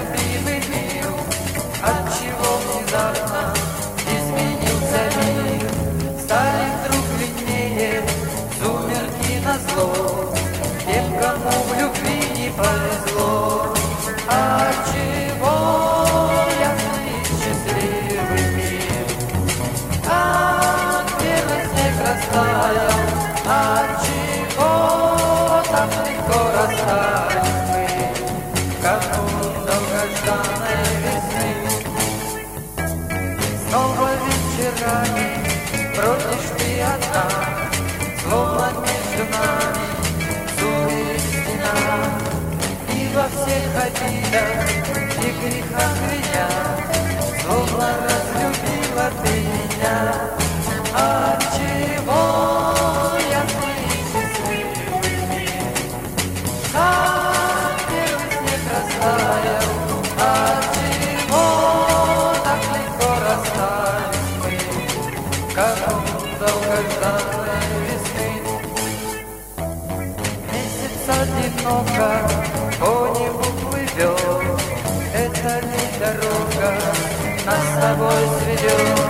любимый мир, отчего внезапно изменился мир. Стали вдруг длиннее сумерки назло тем, кому в любви не повезло. Отчего ясный и счастливый мир, как первый снег растаял, отчего так легко растаял мы, канун долгожданной весны. Снова вечерами бродишь ты одна, словно между нами сумерек стена, и во всех обидах и грехах меня словно разлюбила ты меня. Отчего ясный и счастливый мир, как первый снег растаял, отчего так легко расстались мы, канун долгожданной весны. Месяц одиноко по небу плывет, это ли дорога нас с тобой сведет?